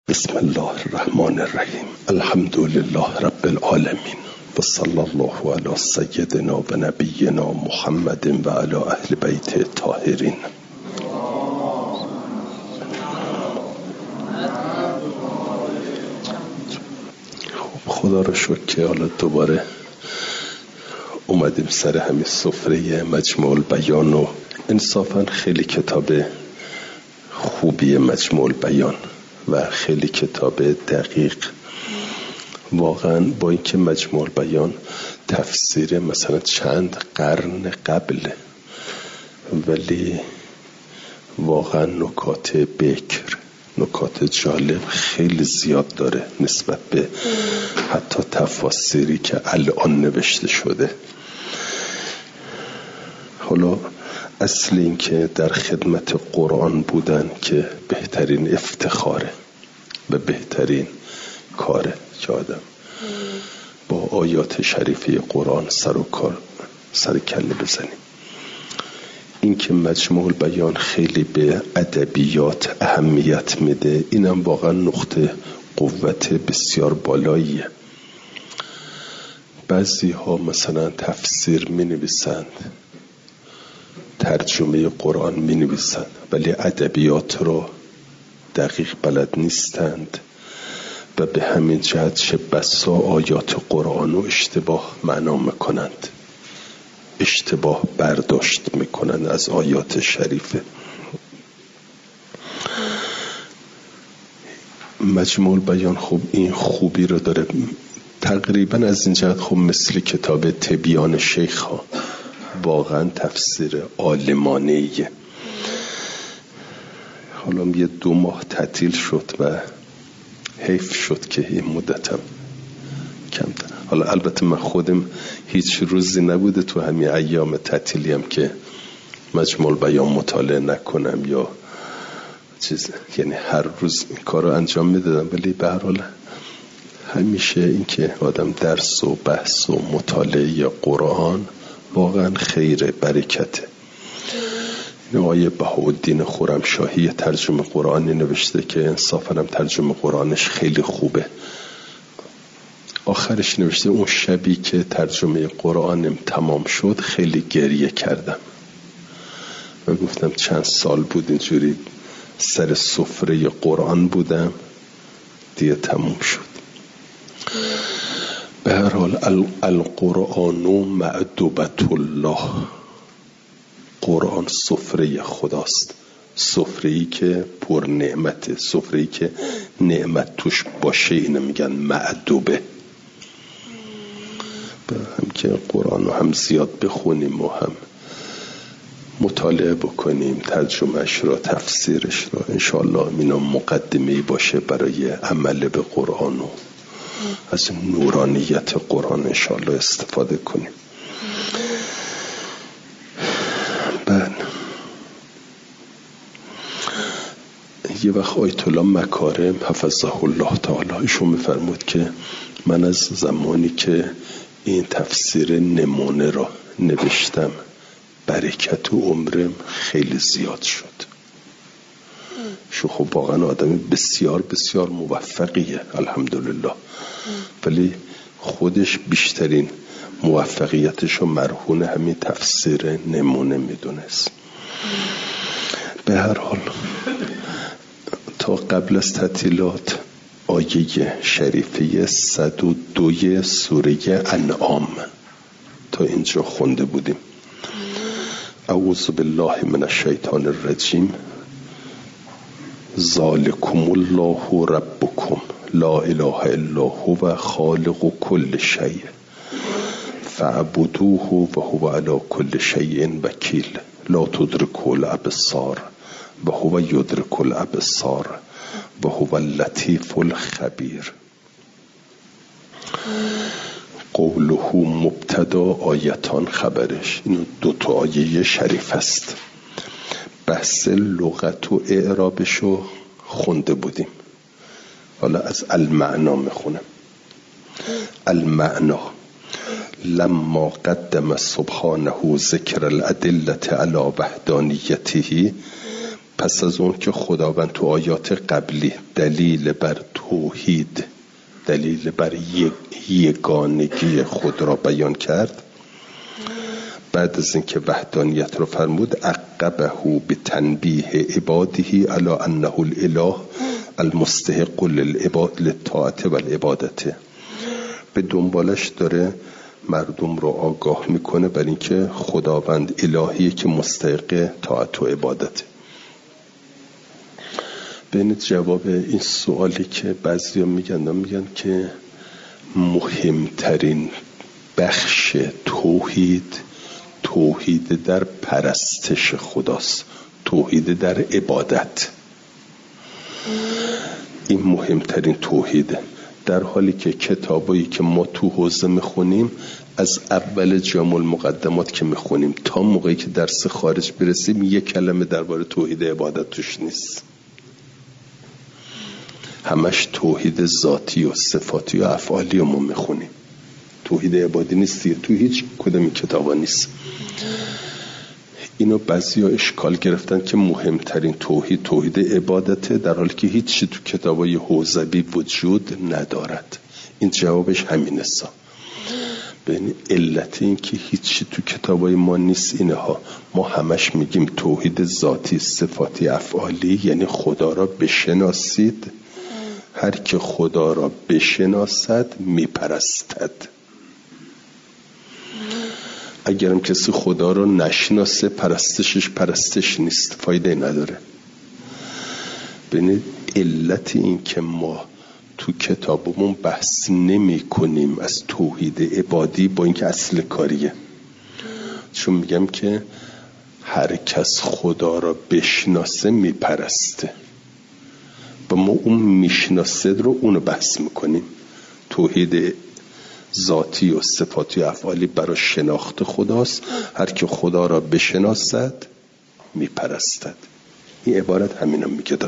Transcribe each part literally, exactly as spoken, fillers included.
بسم الله الرحمن الرحیم. الحمد لله رب العالمین و صلی الله علی سیدنا و نبینا محمد و علی اهل بیت الطاهرین. خدا رو شکر که حالا دوباره اومدیم سر همین سفره مجموع البیان و انصافا خیلی کتاب خوبی مجموع البیان و خیلی کتاب دقیق. واقعا با اینکه مجموع البیان تفسیر مثلا چند قرن قبله، ولی واقعا نکات بکر، نکات جالب خیلی زیاد داره نسبت به حتی تفاسیری که الان نوشته شده. حالا اصل این که در خدمت قرآن بودن که بهترین افتخاره و بهترین کاره که آدم با آیات شریفه قرآن سر و کار سر کله بزنیم. این که مجموع البیان خیلی به ادبیات اهمیت میده، اینم واقعا نقطه قوت بسیار بالاییه. بعضی ها مثلا تفسیر می نویسند، ترجمه قرآن می نویسند، ولی ادبیات رو دقیق بلد نیستند و به همین جهت چه بسا آیات قرآن رو اشتباه معنا میکنند، اشتباه برداشت میکنند از آیات شریفه. مجموع البیان خوب این خوبی رو داره، تقریبا از این جهت خوب مثل کتاب تبیان شیخ ها، واقعا تفسیر عالمانه‌ایه. حالا یه دو ماه تعطیل شد و حیف شد که این مدتم کم دارم. حالا البته من خودم هیچ روزی نبوده تو همین ایام تعطیلیم که مجموع البیان مطالعه نکنم یا چیز، یعنی هر روز این کار رو انجام میدادم، ولی به هر حال همیشه این که آدم درس و بحث و مطالعه یا قرآن واقعا خیر برکته. این آیه بهاءالدین خرمشاهی ترجمه قرآنی نوشته که انصافا هم ترجمه قرآنش خیلی خوبه. آخرش نوشته اون شبی که ترجمه قرآنم تمام شد خیلی گریه کردم. من گفتم چند سال بود اینجوری سر سفره قرآن بودم، دیگه تموم شد. به هر حال القرآن معدوبة الله، قرآن سفره خداست، سفره‌ای که پر نعمته، سفره‌ای که نعمت توش باشه، اینو میگن معدوبه. هم که قرآن رو هم زیاد بخونیم و هم مطالعه بکنیم، ترجمهش رو، تفسیرش رو، انشاءالله اینا مقدمه‌ای باشه برای عمل به قرآن و از نورانیت قرآن انشاءالله استفاده کنیم. بعد یه وقت آیت الله مکارم حفظه الله تعالی ایشون میفرمود که من از زمانی که این تفسیر نمونه را نوشتم برکت و عمرم خیلی زیاد شد. شو خب واقعا آدم بسیار بسیار موفقیه الحمدلله، ولی خودش بیشترین موفقیتش رو مرهون همین تفسیر نمونه میدونست. به هر حال تا قبل از تعطیلات آیه شریفه صد و دو سوره انعام تا اینجا خونده بودیم. اعوذ بالله من الشیطان الرجیم. ذالکم الله ربکم لا اله الا هو خالق كل شیء فاعبدوه و هو علی كل شیء وکیل لا تدرکه الابصار و هو یدرک الابصار و هو اللطیف الخبیر. قوله مبتدا آیتان خبرش. اینو دو تا آیه شریف است. بحث لغت و اعرابشو خونده بودیم، حالا از المعنا میخونم. المعنا لما قدم سبحانه ذکر الادلة علی وحدانیته پس از اون که خداوند تو آیات قبلی دلیل بر توحید، دلیل بر یگانگی خود را بیان کرد، بعد از اینکه وحدانیت رو فرمود عقبه به تنبیه عباده علی انه الاله المستحق للعباد للطاعت و العبادت، به دنبالش داره مردم رو آگاه میکنه بر اینکه خداوند الهیه که مستحق طاعت و عبادت. ببینید جواب این سوالی که بعضیا میگن میگن که مهمترین بخش توحید توحید در پرستش خداست، توحید در عبادت، این مهمترین توحیده. در حالی که کتابایی که ما تو حوزه میخونیم از اول جامع المقدمات که میخونیم تا موقعی که درس خارج برسیم یک کلمه درباره توحید عبادت توش نیست، همش توحید ذاتی و صفاتی و افعالی و ما میخونیم، توحید عبادی نیست، تو هیچ کدوم این کتابا نیست. اینو بعضیا اشکال گرفتن که مهمترین توحید توحید عبادته، در حالی که هیچی تو کتابای حوزوی وجود ندارد. این جوابش همین است. ببین علت این که هیچی تو کتابای ما نیست اینه ها، ما همش میگیم توحید ذاتی صفاتی افعالی، یعنی خدا را بشناسید، هر که خدا را بشناسد میپرستد. اگرم کسی خدا رو نشناسه پرستشش پرستش نیست، فایده نداره. ببینید علت این که ما تو کتابمون بحث نمی کنیم از توحید عبادی با اینکه اصل کاریه، چون میگم که هر کس خدا را بشناسه میپرسته و ما اون میشناسه رو اونو بحث میکنیم. توحید ذاتی و صفاتی و افعالی برای شناخت خداست، هر که خدا را بشناسد میپرستد. این عبارت همینو میگه.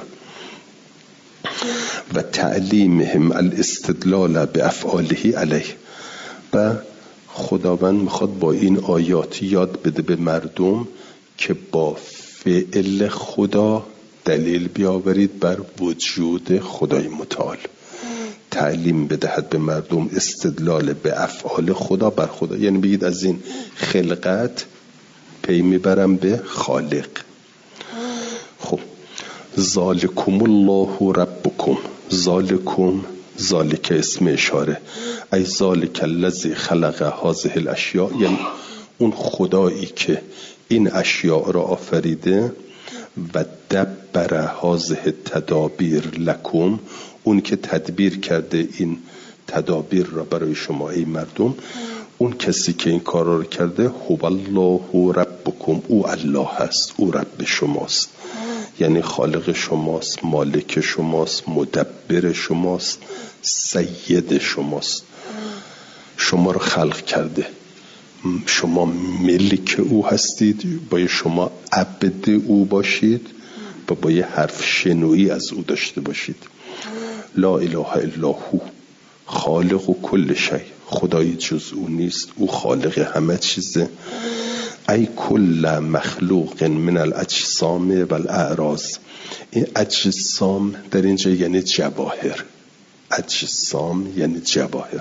و تعلیمهم الاستدلال به افعاله علیه، و خداوند میخواد با این آیات یاد بده به مردم که با فعل خدا دلیل بیاورید بر وجود خدای متعال، تعلیم بدهد به مردم استدلال به افعال خدا بر خدا، یعنی بگید از این خلقت پی میبرم به خالق. خب ذالکم الله ربکم، ذالکم ذالک اسم اشاره، ای ذالک الذی خلق هذه الاشیاء، یعنی اون خدایی که این اشیاء را آفریده، و دبر هذه تدابیر لکم، اون که تدبیر کرده این تدابیر را برای شما ای مردم، اون کسی که این کار را کرده هو الله ربکم، او الله هست، او رب شماست، یعنی خالق شماست، مالک شماست، مدبر شماست، سید شماست، شما رو خلق کرده، شما ملک او هستید، باید شما عبد او باشید و باید حرف شنویی از او داشته باشید. لا اله الا هو خالق و کل شی، خدای جز او نیست، او خالق همه چیزه. ای کل مخلوق من الاجسام و الاعراض، این اجسام در اینجا یعنی جواهر، اجسام یعنی جواهر.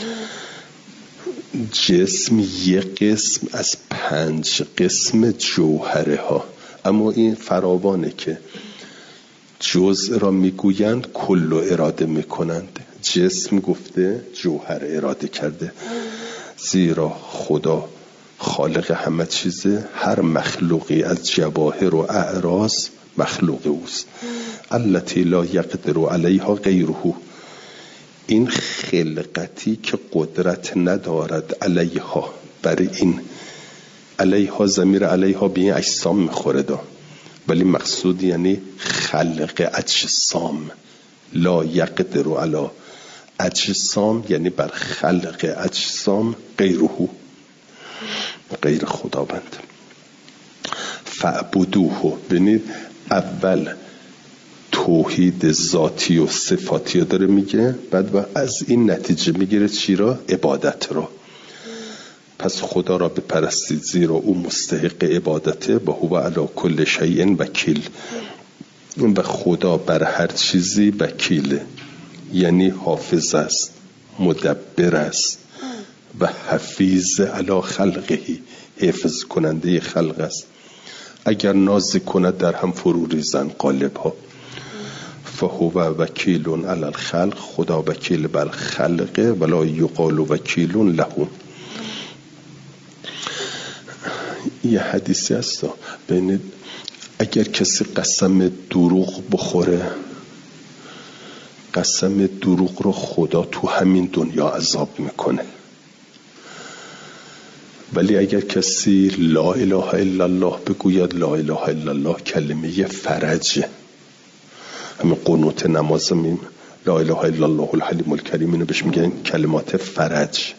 جسم یک قسم از پنج قسم جوهره ها، اما این فراوانه که جزء را میگویند کل اراده میکنند. جسم گفته جوهر اراده کرده، زیرا خدا خالق همه چیزه، هر مخلوقی از جواهر و اعراض مخلوق اوست. التی لا یقدر علیها غیره، این خلقتی که قدرت ندارد علیها، برای این علیها ضمیر علیها به این اجسام میخوره دا، ولی مقصود یعنی خلق اجسام. لا یقدر علی اجسام یعنی بر خلق اجسام غیره، غیر خداوند. فعبدوه، ببینید اول توحید ذاتی و صفاتی داره میگه، بعد و از این نتیجه میگیره چی را؟ عبادت را. پس خدا را بپرستید زیرا او مستحق عبادته و هو علی کل شیء وکیل. و خدا بر هر چیزی وکیله، یعنی حافظ است، مدبر است و حفیظ علی خلقهی، حفظ کننده خلق است. اگر ناز کند در هم فرو ریزن قالب ها. فهو وکیل علی الخلق، خدا وکیل بر خلقه، ولا یقال وکیل له. یه حدیثی هست بین اگر کسی قسم دروغ بخوره، قسم دروغ رو خدا تو همین دنیا عذاب میکنه، ولی اگر کسی لا اله الا الله بگوید، لا اله الا الله کلمه فرجه. همین قنوت نماز میم لا اله الا الله الحلیم الکریم، اینو بهش میگن کلمات فرج.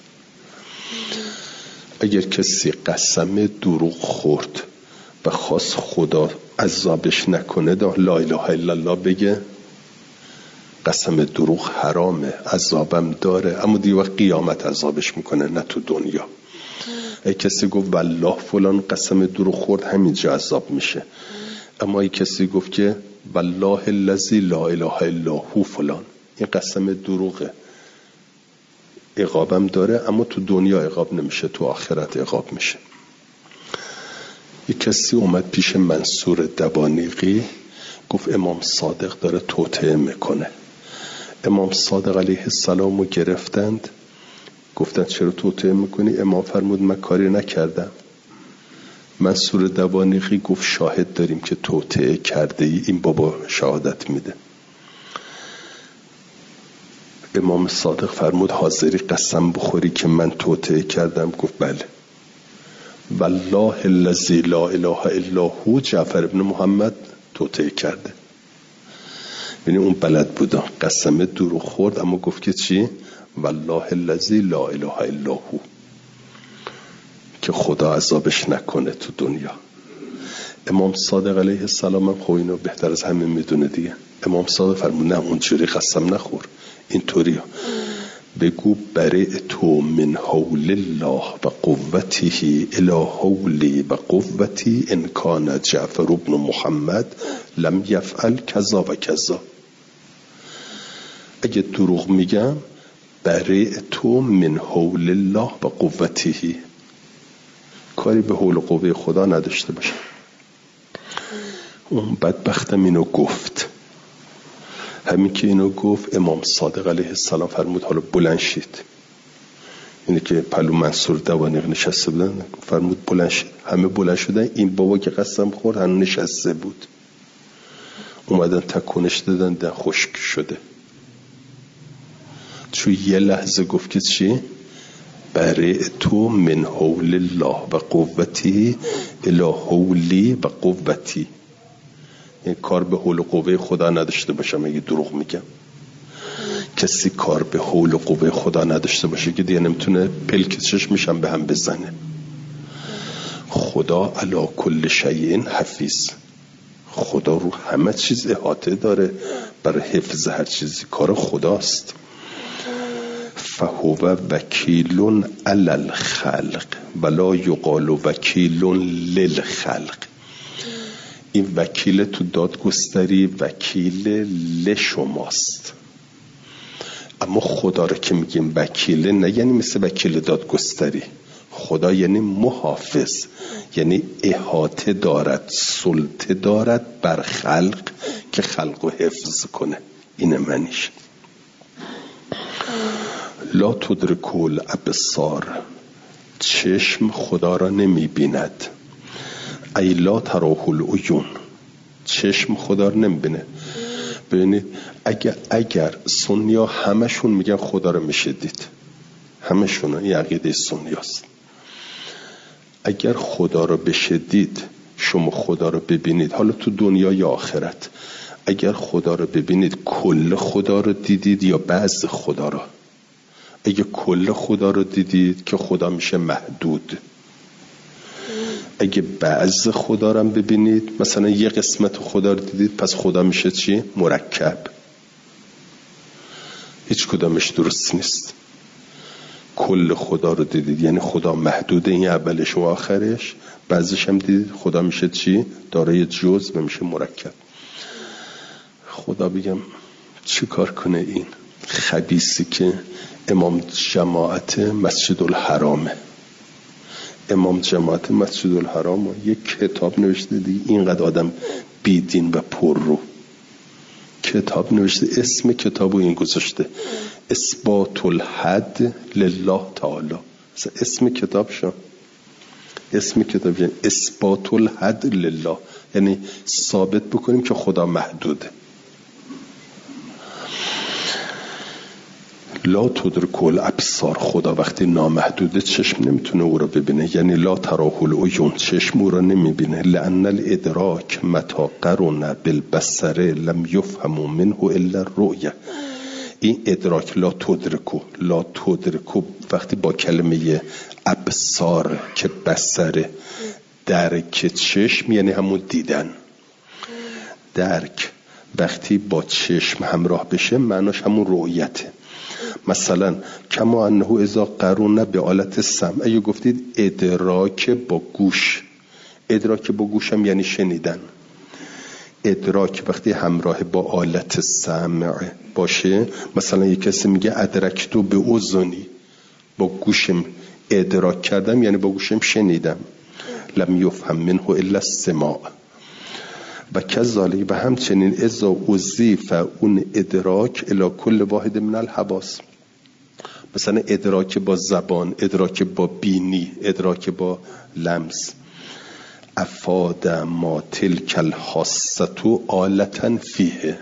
اگر کسی قسم دروغ خورد و خواست خدا عذابش نکنه، لا اله الا الله بگه، قسم دروغ حرامه، عذابم داره، اما دیگه وقت قیامت عذابش میکنه، نه تو دنیا. ای کسی گفت والله فلان قسم دروغ خورد، همینجا عذاب میشه. اما ای کسی گفت که والله الذی لا اله الا هو فلان، این قسم دروغه، عقابم داره، اما تو دنیا عقاب نمیشه، تو آخرت عقاب میشه. یک کسی اومد پیش منصور دبانیقی، گفت امام صادق داره توطئه میکنه. امام صادق علیه السلام رو گرفتند، گفتند چرا توطئه میکنی؟ امام فرمود من کاری نکردم. منصور دبانیقی گفت شاهد داریم که توطئه کرده ای، این بابا شهادت میده. امام صادق فرمود حاضری قسم بخوری که من توطئه کردم؟ گفت بله. والله الذی لا اله الا هو، جعفر ابن محمد توطئه کرده. یعنی اون بلد بود، قسم دروغ خورد، اما گفت که چی؟ والله الذی لا اله الا هو، که خدا عذابش نکنه تو دنیا. امام صادق علیه السلام هم خب اینو بهتر از همه میدونه دیگه. امام صادق فرمود نه اونجوری قسم نخور، اینطوری بگو برئ تو من حول الله و قوته الی حولی و قوتی ان کان جعفر ابن محمد لم یفعل کذا و کذا. اگه دروغ میگم، برئ تو من حول الله و قوته، کاری به حول و قوه خدا نداشته باشه. اون بدبختم اینو گفت. همین که اینو گفت، امام صادق علیه السلام فرمود حالا بلند شید. اینه که پلو منصور دبانیق نشسته بودن، فرمود بلند شید. همه بلند شدن. این بابا که قسم خورد هنوز نشسته بود. اومدن تکونش دادن، دن خشک شده. چون یه لحظه گفت که چی؟ برئ تو من حول الله و قوتی الی حولی و قوتی. این کار به حول و قوه خدا نداشته باشم اگه دروغ میگم. کسی کار به حول و قوه خدا نداشته باشه که دیگه نمیتونه پلک چشمشم به هم بزنه. خدا علی کل شیء حفیظ، خدا رو همه چیز احاطه داره، برای حفظ هر چیزی کار خداست. فهو وکیل علی الخلق ولا یقال وکیل للخلق. این وکیل تو دادگستری وکیل لشماست، اما خدا رو که میگیم وکیل، نه یعنی مثل وکیل دادگستری. خدا یعنی محافظ، یعنی احاطه دارد، سلطه دارد بر خلق که خلق رو حفظ کنه. اینه معنیش. لا تدرک الابصار، چشم خدا را نمی بیند. ای لا تراه العیون، چشم خدا را نمی بینه. ببینید اگر اگر سنیا همشون میگن خدا را میشه دید، همشون این عقیده سنیاست. اگر خدا را بشه دید، شما خدا را ببینید، حالا تو دنیا یا آخرت، اگر خدا را ببینید کل خدا را دیدید یا بعض خدا را؟ اگه کل خدا رو دیدید که خدا میشه محدود. اگه بعض خدا رو هم ببینید، مثلا یه قسمت خدا رو دیدید، پس خدا میشه چی؟ مرکب. هیچ کدامش درست نیست. کل خدا رو دیدید یعنی خدا محدود، این اولش و آخرش. بعضش هم دیدید خدا میشه چی؟ دارای جزء و میشه مرکب. خدا بگم چی کار کنه این خبیثی که امام جماعت مسجد الحرامه، امام جماعت مسجد الحرام یک کتاب نوشته دیگه، اینقدر آدم بیدین و پر رو کتاب نوشته، اسم کتابو این گذاشته اثبات الحد لله تعالی. اسم کتاب شو اسم کتاب یعنی اثبات الحد لله، یعنی ثابت بکنیم که خدا محدوده. لا تدرک الابصار، خدا وقتی نامحدوده چشم نمیتونه او را ببینه، یعنی لا تراه العیون، چشم او را نمیبینه. لأن الادراک متى قرن بالبصر لم یفهم منه الا الرؤیه. این ادراک لا تدرکو لا تدرکو وقتی با کلمه ابصار که بصره، درک چشم یعنی همون دیدن، درک وقتی با چشم همراه بشه معناش همون رؤیته. مثلا کما انه اذا قرون به آلت سمع، اگه گفتید ادراک با گوش، ادراک با گوشم یعنی شنیدن، ادراک وقتی همراه با آلت سمع باشه، مثلا یک کسی میگه ادرکتو به اذنی، با گوشم ادراک کردم یعنی با گوشم شنیدم. لم یفهم منه الا السماع. و کذالک و همچنین اذا اضیف اون ادراک الی کل واحد من الحواس، مثلا ادراک با زبان، ادراک با بینی، ادراک با لمس، افاد ما تلک الحاسة آلتا فیه،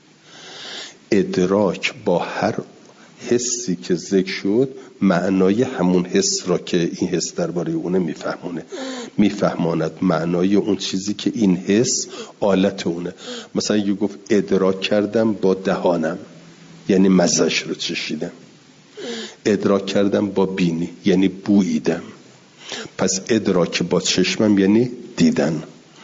ادراک با هر حسی که ذکر شد معنای همون حس را که این حس درباره اونه میفهمونه، میفهماند معنای اون چیزی که این حس آلت اونه. مثلا یه گفت ادراک کردم با دهانم یعنی مزهش رو چشیدم، ادراک کردم با بینی یعنی بوییدم، پس ادراک با چشمم یعنی دیدن.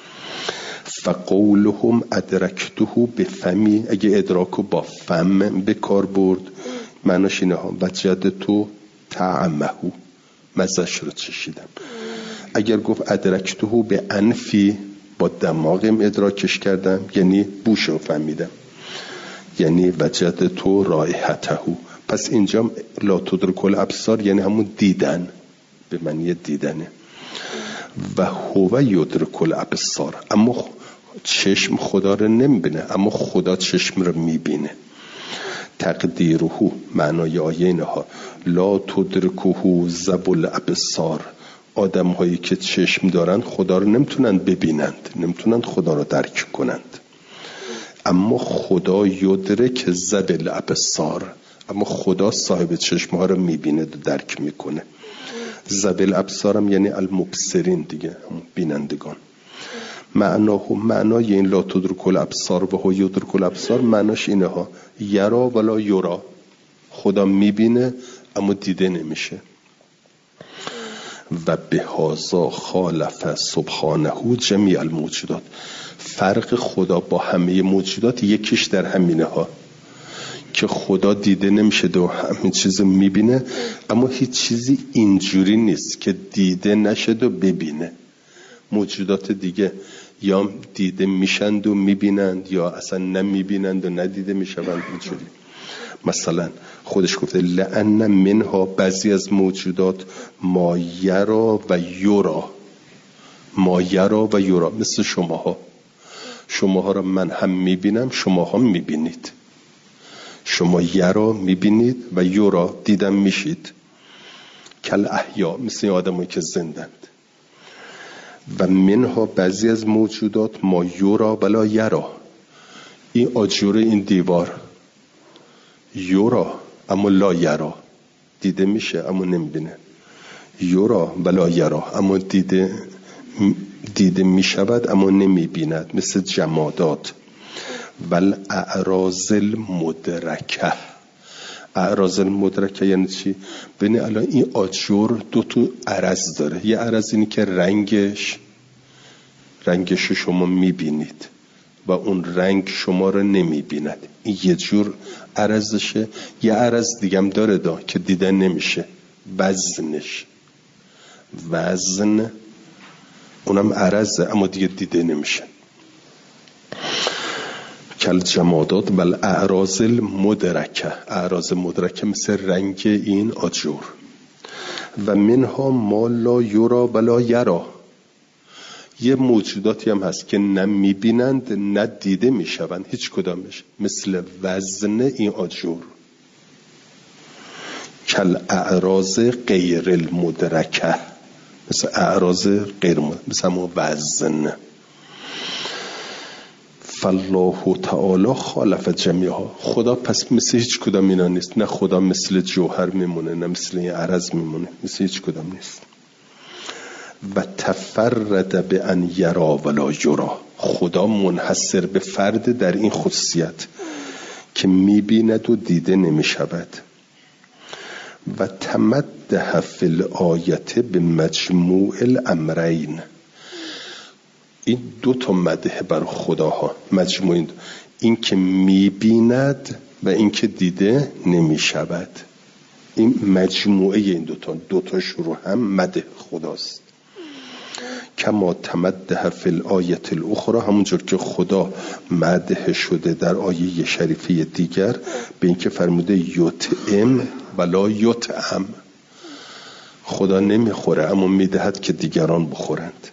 فقولهم ادرکته به فمی، اگه ادراکو با فم به کار برد معناش اینه ها وجد تو طعمه، مزهش رو چشیدم. اگر گفت ادرکته به انفی، با دماغم ادراکش کردم یعنی بوش رو فهمیدم، یعنی وجد تو رایحته. پس اینجا لا تدرک الابصار یعنی همون دیدن، به معنی دیدنه. و هو یدرک الابصار، اما چشم خدا رو نمیبینه اما خدا چشم رو میبینه. تقدیره، معنای آیه اینه ها لا تدرکه ذوی الابصار، آدم هایی که چشم دارن خدا رو نمیتونن ببینند، نمیتونن خدا رو درک کنند، اما خدا یدرک ذوی الابصار، اما خدا صاحب چشم ها رو میبینه و درک میکنه. ذوی الابصار هم یعنی المبصرین دیگه، بینندگان. معناه معنای این لا تدرک الابصار و هو یدرک الابصار معناش اینه ها یرا ولا یرا، خدا میبینه اما دیده نمیشه. و به هازا خالف سبحانه جمیع الموجودات، فرق خدا با همه موجودات یکیش در همینه ها که خدا دیده نمیشه و همین چیز میبینه، اما هیچ چیزی اینجوری نیست که دیده نشد و ببینه. موجودات دیگه یا دیده میشند و میبینند یا اصلا نمیبینند و ندیده میشوند اینجوری. مثلا خودش گفته لأن منها، بعضی از موجودات ما یرا و یورا، ما یرا و یورا، مثل شماها، شماها را من هم میبینم شماها میبینید، شما یرا میبینید و یورا دیدم میشید. کل احیا، مثل آدمایی که زندند. و منها، بعضی از موجودات ما یورا ولا یرا، این آجوره این دیوار یورا اما لا یرا، دیده میشه اما نمیبینه، یورا ولا یرا، اما دیده دیده میشود اما نمیبیند، مثل جمادات. ول اعراض المدرکه، اعراض المدرکه یعنی چی؟ ببین الان این آجور دو تا عرض داره، یه عرض اینی که رنگش رنگش شما میبینید و اون رنگ شما رو نمیبیند، این یه جور عرضشه. یه عرض دیگم داره دا که دیده نمیشه، وزنش، وزن اونم عرضه اما دیگه دیده نمیشه. کل جمادات بل اعراض المدرکه، اعراض مدرکه مثل رنگ این آجور. و منها ما لا یرا ولا یرا، یه موجوداتی هم هست که نه میبینند نه دیده میشوند، هیچ کدامش، مثل وزن این آجور. کل اعراض غیر المدرکه، مثل اعراض غیر مدرکه، مثل همون وزن. فالله تعالی خالف جمیعها، خدا پس مثل هیچ کدام اینا نیست. نه خدا مثل جوهر میمونه، نه مثل این عرض میمونه، مثل هیچ کدام نیست. و تفرد به ان یرا ولا یرا، خدا منحصر به فرد در این خصوصیت که میبیند و دیده نمیشود. و تمدح فی الآیت به مجموع الامرین، این دو تا مدح بر خداها، مجموع این, این که میبیند و این که دیده نمیشود، این مجموعه این دوتا دوتا شروع هم مدح خداست. کما تمدح فی الآیت الاخرى، همونجور که خدا مدح شده در آیه شریفه دیگر به اینکه فرموده یطعم ولا یطعم، خدا نمیخوره اما میدهد که دیگران بخورند.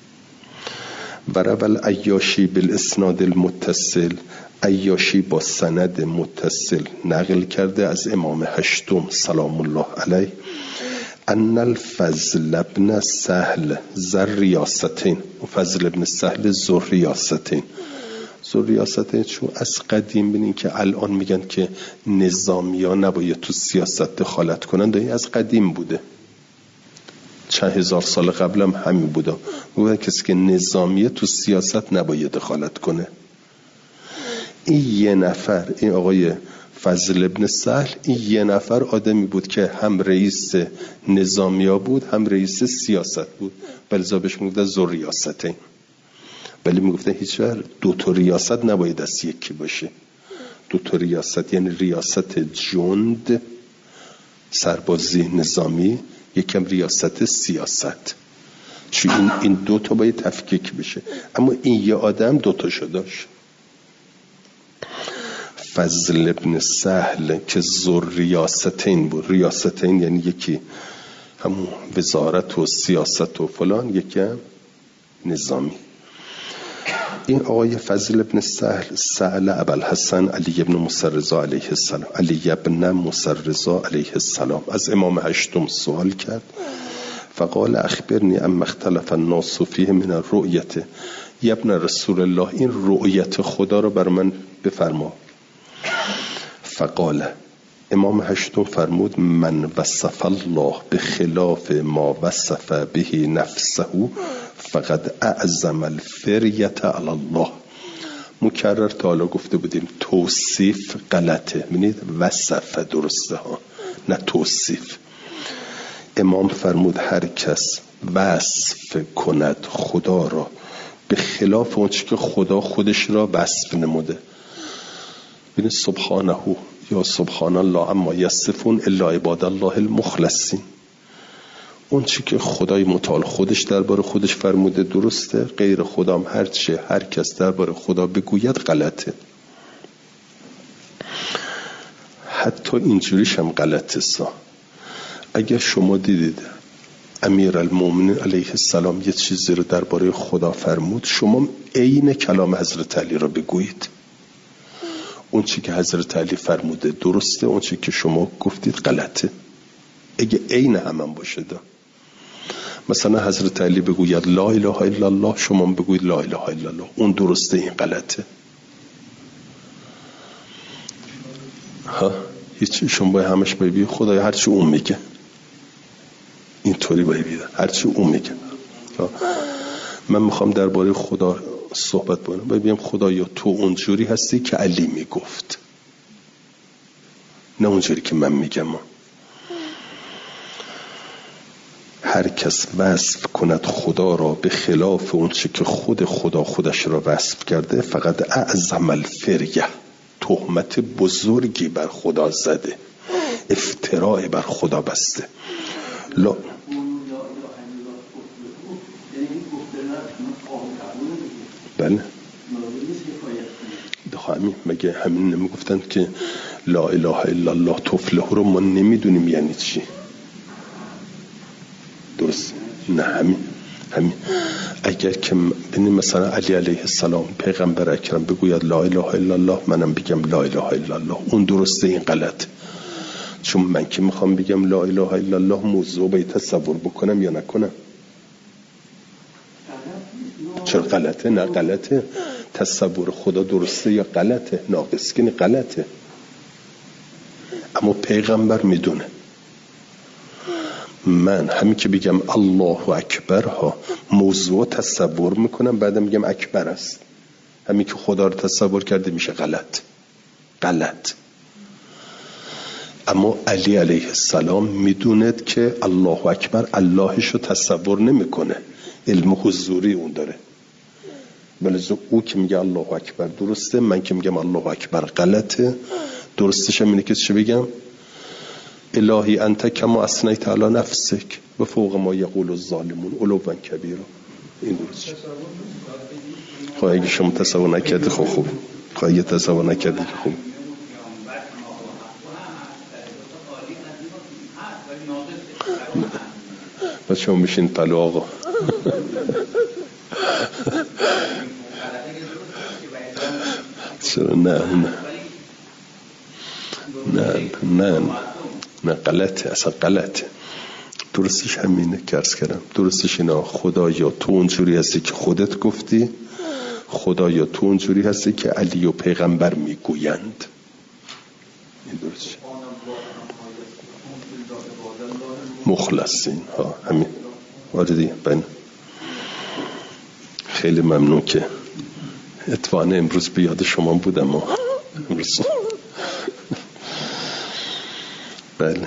و روال عیاشی بالاسناد المتصل، عیاشی با سند متصل نقل کرده از امام هشتم سلام الله علیه ان الفضل ابن سهل ذر ریاستین، و فضل ابن سهل ذر ریاستین. ذر ریاستین چون از قدیم بینین که الان میگن که نظامی ها نباید تو سیاست دخالت کنند، این از قدیم بوده، چند هزار سال قبل هم همین بوده، میگن کسی که نظامیه تو سیاست نباید دخالت کنه. این یه نفر، این آقای فضل ابن سهل، این یه نفر آدمی بود که هم رئیس نظامیا بود هم رئیس سیاست بود، ولی زابش میگفت ذو ریاستین، ولی میگفتن هیچ وقت دو تا ریاست نباید از یکی باشه. دو تا ریاست یعنی ریاست جند سربازی نظامی، یکم ریاست سیاست، چون این این دو تا باید تفکیک بشه، اما این یه آدم دو تا شو داشت. فضل ابن سهل که ذو ریاستین بود، ریاستین یعنی یکی همون وزارت و سیاست و فلان، یکی هم نظامی. این آقای فضل ابن سهل سأل ابوالحسن علی ابن موسی رضا علیه السلام، علی ابن موسی رضا علیه السلام از امام هشتم سوال کرد. فقال اخبرنی اما اختلف الناس فیه من الرؤیت، یا ابن رسول الله این رؤیت خدا رو بر من بفرما. فقال، امام هشتم فرمود من وصف الله بخلاف ما وصف به نفسه فقد اعظم الفریت علی الله. مکرر تا حالا گفته بودیم توصیف غلطه، ببینید وصف درسته ها، نه توصیف. امام فرمود هر کس وصف کند خدا را به خلاف اون چی که خدا خودش را وصف نموده، ببینید سبحانه یا سبحان الله اما یصفون الا عباد الله المخلصین، اون چی که خدای متعال خودش درباره خودش فرموده درسته، غیر خدام هر چه هر کس درباره خدا بگوید غلطه. حتی اینجوریش هم غلطه سا. اگر شما دیدید امیرالمومنین علیه السلام یه چیزی رو درباره خدا فرمود، شما عین کلام حضرت علی رو بگویید، اون چی که حضرت علی فرموده درسته، اون چی که شما گفتید غلطه. اگه عین هم باشه دا. مثلا حضرت علی بگوید لا اله الا الله، شما بگوید لا اله الا الله، اون درسته این غلطه. ها هیچ، شما باید همش ببینید خدای هر چی اون میگه، اینطوری باید ببینید هر چی اون میگه. من میخوام درباره خدا صحبت کنم، ببینم خدایا تو اونجوری هستی که علی میگفت، نه اونجوری که من میگم. هر کس وصف کند خدا را به خلاف اون چه که خود خدا خودش را وصف کرده فقط اعظم الفریه، تهمت بزرگی بر خدا زده، افتراء بر خدا بسته. لا بله همین مگه همین نمیگفتن که لا اله الا الله تفلح رو ما نمیدونیم یعنی چی؟ درست؟ نه همین همین اگر که ببینیم مثلا علی علیه السلام پیغمبر اکرم بگوید لا اله الا الله، منم بگم لا اله الا الله، اون درسته این غلط؟ چون من که میخوام بگم لا اله الا الله موضوع باید تصور بکنم یا نکنم؟ چرا غلطه؟ نه غلطه. تصور خدا درسته یا غلطه؟ ناقص که غلطه. اما پیغمبر میدونه. من همین که بگم الله اکبر ها موضوع تصور میکنم، بعدم میگم اکبر است. همین که خدا رو تصور کرده میشه غلط. غلط. اما علی علیه السلام میدوند که الله اکبر اللهش رو تصور نمیکنه، علم حضوری اون داره. ولی او که میگه الله اکبر درسته، من که میگم الله اکبر غلطه. درستش هم اینه که چه بگم؟ الهی انت کما اثنیت علی نفسک و فوق ما یقول الظالمون علوا کبیرا. این درست. خب اگه شما تصور نکردی خب خوب، خب اگه تصور نکردی که خوب. بس شما میشین پلو آقا. چرا؟ نه نه نه نه نه غلطه، اصلا غلطه. درستش همینه که عرض کردم. درستش اینا خدایا تو اونجوری هستی که خودت گفتی، خدایا تو اونجوری هستی که علی و پیغمبر میگویند. این درستش مخلصین ها همین. واردی بین. خیلی ممنون که اتفاقا امروز بیاد شما بودم و امروز بله.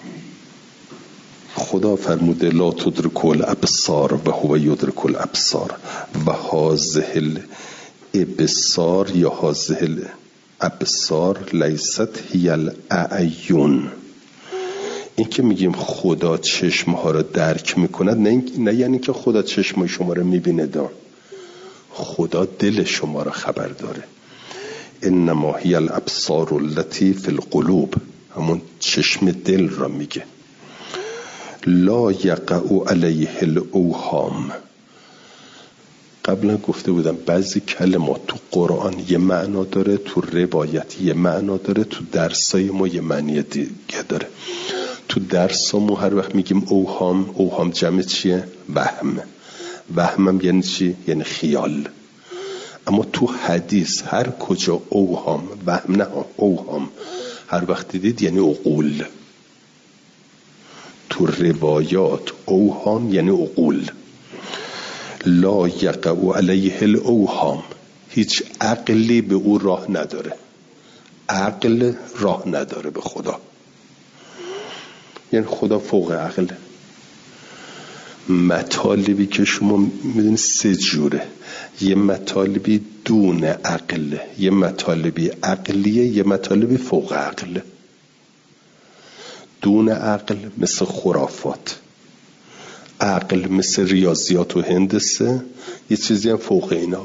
خدا فرموده لا تدرک الابصار و هو یدرک الابصار و هذه الابصار یا هذه الابصار لیست هی الاعین. این که میگیم خدا چشمها رو درک میکند، نه, نه یعنی که خدا چشمای شما رو میبینه، دا خدا دل شما رو خبر داره. انما هی الابصار التي فی القلوب، همون چشم دل را میگه. لا یقع علیه الاوهام. قبلا گفته بودم بعضی کلمات تو قرآن یه معنا داره، تو روایت یه معنا داره، تو درسای ما یه معنی دیگه داره. تو درسامو هر وقت میگیم اوهام، اوهام جمع چیه؟ وهم. وهمم یعنی چی؟ یعنی خیال. اما تو حدیث هر کجا اوهام، وهم نه اوهام هر وقت دیدید یعنی عقول. تو روایات اوهام یعنی عقول. لا یقع علیه الاوهام، هیچ عقلی به او راه نداره. عقل راه نداره به خدا، یعنی خدا فوق عقل. مطالبی که شما میدونید سه جوره. یه مطالبی دون عقل، یه مطالبی عقلیه، یه مطالبی فوق عقل. دون عقل مثل خرافات، عقل مثل ریاضیات و هندسه، یه چیزی هم فوق اینا.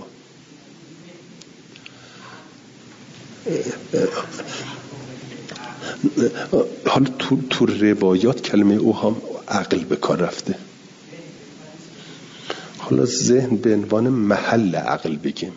حالا تو, تو روایات کلمه اوهام عقل به کار رفته. حالا ذهن به عنوان محل عقل بگیم.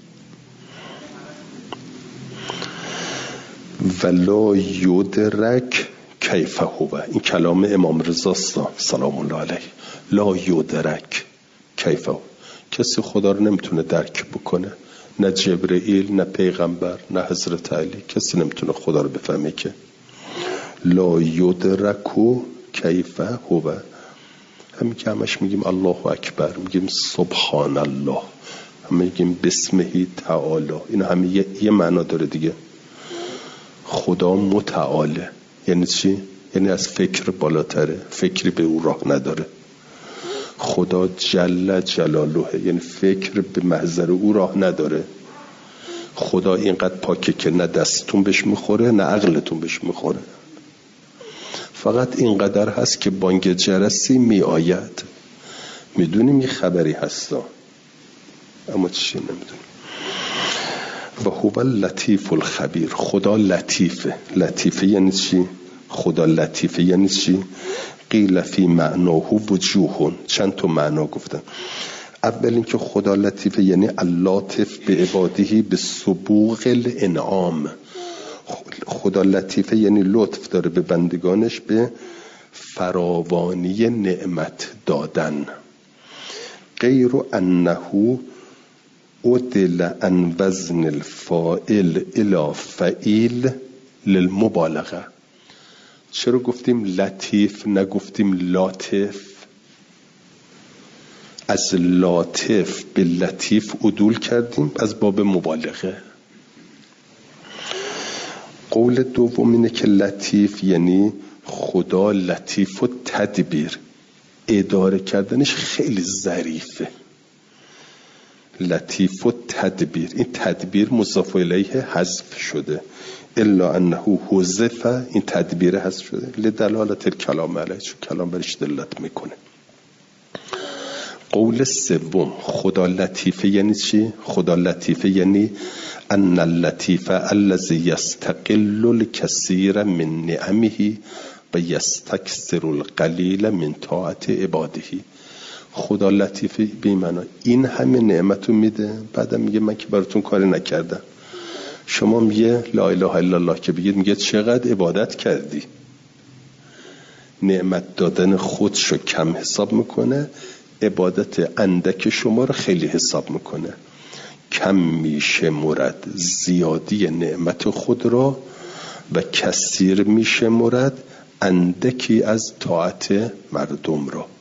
ولا یدرک کیف هو، این کلام امام رضا سلام الله علیه. لا یدرک کیف هو، کسی خدا رو نمیتونه درک بکنه، نه جبرئیل، نه پیغمبر، نه حضرت علی، کسی نمیتونه خدا رو بفهمه. که لا یدرک کیف هو، همین که همش میگیم الله اکبر، میگیم سبحان الله، هم میگیم بسمه تعالی، این همه یه, یه معنا داره دیگه. خدا متعاله یعنی چی؟ یعنی از فکر بالاتره، فکری به او راه نداره. خدا جل جلاله یعنی فکر به محضر او راه نداره. خدا اینقدر پاکه که نه دستتون بهش میخوره نه عقلتون بهش میخوره. فقط اینقدر هست که بانگ جرسی می آید. میدونیم یه خبری هستا، اما چی نمیدونیم. و هو اللطیف الخبیر. خدا لطیفه. لطیفه یعنی چی؟ خدا لطیفه یعنی چی؟ قیل فی معناه وجوه. چند تا معنا گفتن. اول اینکه خدا لطیفه یعنی اللطف به عباده به سبوغ الانعام. خدا لطیفه یعنی لطف داره به بندگانش به فراوانی نعمت دادن. غیر انه عدل عن وزن الفاعل الى فعیل للمبالغه. چرا گفتیم لطیف نگفتیم لاطف؟ از لاطف به لطیف عدول کردیم از باب مبالغه. قول دوم اینه که لطیف یعنی خدا لطیف و تدبیر، اداره کردنش خیلی ظریفه. لطیف و تدبیر، این تدبیر مضاف الیه حذف شده، الا انه حذف، این تدبیر حذف شده لدلالت الکلام علیه، چون کلام برش دلالت میکنه. قول سوم خدا لطیفه یعنی چی؟ خدا لطیفه یعنی ان اللطیف الذی یستقل الکثیر من نعمه و یستکثر القلیل من طاعت عباده. خدا لطیفه به معنی این همه نعمتو میده، بعدم میگه من که براتون کاری نکردم. شما میگه لا اله الا الله که بگید میگه چقدر عبادت کردی. نعمت دادن خودشو کم حساب میکنه، عبادت اندک شما رو خیلی حساب میکنه. کم میشه مرد زیادی نعمت خود را و کثیر میشه مرد اندکی از طاعت مردم را.